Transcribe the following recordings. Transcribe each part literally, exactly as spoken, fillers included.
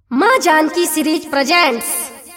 माँ Janaki series presents.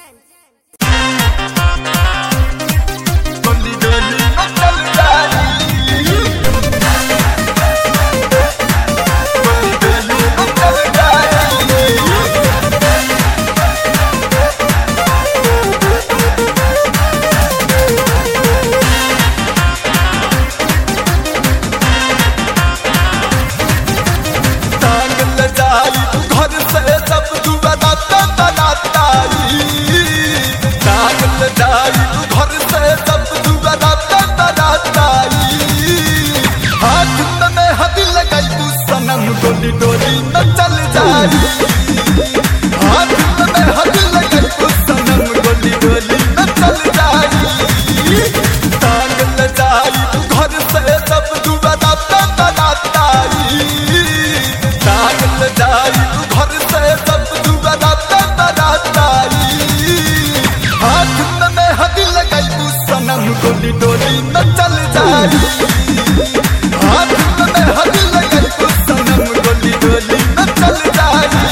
डोली डोली न चल जाई हाथ में हाथ लगे तो सनम डोली डोली न चल जाई टांग ले जाई घर से सब दुबारा तनाताई टांग ले जाई घर से सब दुबारा तनाताई हाथ में हाथ लगे तो सनम डोली डोली न चल जाई हाथ में हाथ लगे तो सनम डोली डोली न चल जाई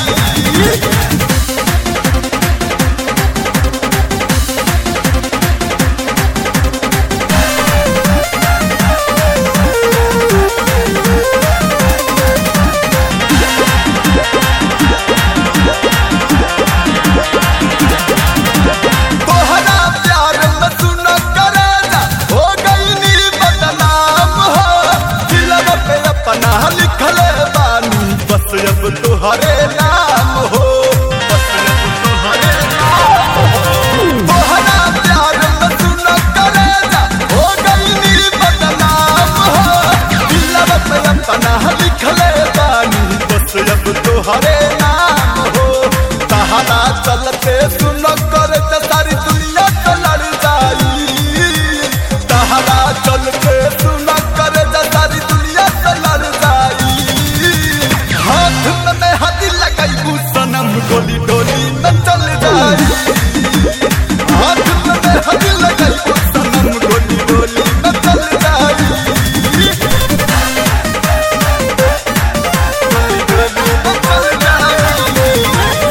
तोहरा प्यार में सुन करेजा हो गई नी बदनाम हो दिलवा पे अपना लिखल बानी बस अब तुहरे नाम हो बस अब तुहरे नाम हो तोहरा प्यार में सुन करेजा हो गई नी बदनाम हो दिलवा पे अपना लिखल बानी बस अब तुहरे नाम हो तहरा चलते सुन कर सारी दुनिया तो लड़ जाई तहरा चलते सुन कर सारी दुनिया तो लड़ जाई हाथ में हाथ लगाई सनम डोली डोली न चल जाई हाथ में हाथ लगाई सनम डोली डोली न चल जाई डोली डोली न चल जाई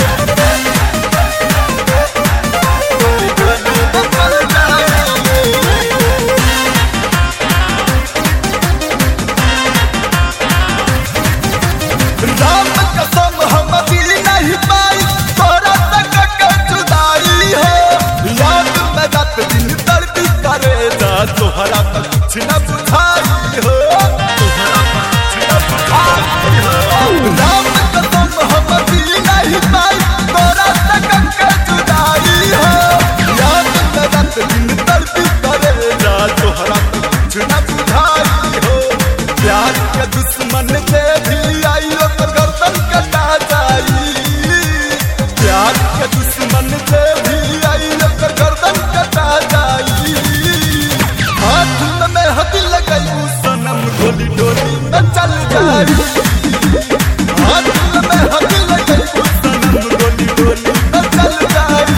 राम कसम हम दिल नहीं पाई तोरा तक के जुदाई हो याद में रात दिन दर्द करे जा तोहरा तक कुछ न बुझाई हो तोहरा तक कुछ न बुझाई हो राम कसम हम दिल नहीं पाई तोरा तक के जुदाई हो याद में रात दिन दर्द करे जा तोहरा तक कुछ न बुझाई हो प्यार के दुश्मन से भी आई ओकर गर्दन कटा जाई प्यार के दुश्मन से भी आई ओकर गर्दन कटा जाई हाथ में हाथ लगाई सनम डोली डोली न चल जाई हाथ में हाथ लगाई सनम डोली डोली न चल जाई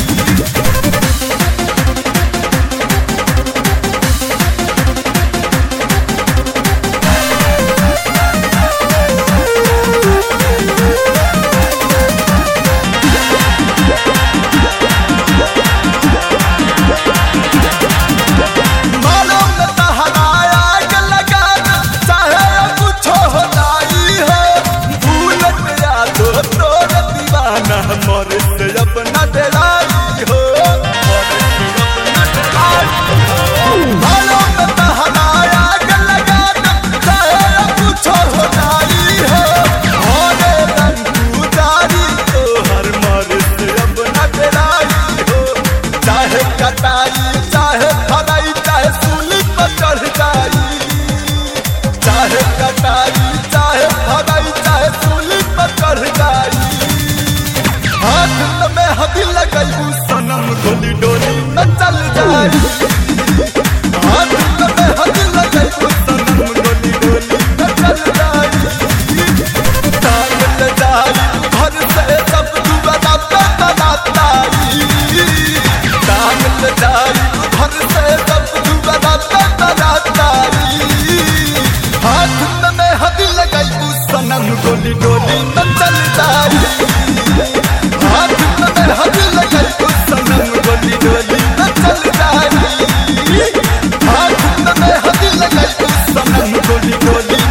मालूम न तहरा आग लगा चाहे कुछ हो जाई है भूलत यादो तोर दीवाना मोर से अब न डराई हो मोर से अब न डराई हो मालूम न तहरा आग लगा चाहे कुछ हो जाई है होरे रंग गुजारी तो हर मोर से अब न डराई हो चाहे कटाई चाहे फराई चाहे सूली पर चढ़ जाई चाहे कटाई चाहे फराई चाहे सूली पर चढ़ जाई हाथ में हाथ लगाई सनम डोली डोली न चल जाई हाथ में हाथ लगाई सनम डोली डोली न चल जाई टांग ले जाई घर से सब दुबारा तनाताई टांग ले जाई घर से सब दुबारा तनाताई हाथ में हाथ लगाई सनम डोली डोली न चल जाई होली